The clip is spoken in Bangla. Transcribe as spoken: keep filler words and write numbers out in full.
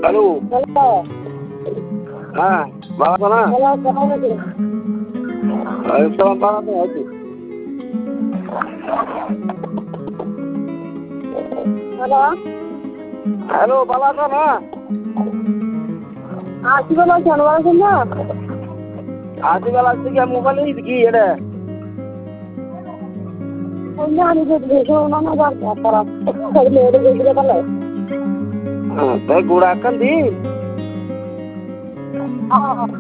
হ্যালো, হ্যাঁ বাবা না বাড়াতে হয়তো। হ্যালো হ্যালো বাবা না আসিবেলা কেন বলছেন না? আজকাল থেকে মোবাইল কি এটা আমি তাই গোড়া কান দি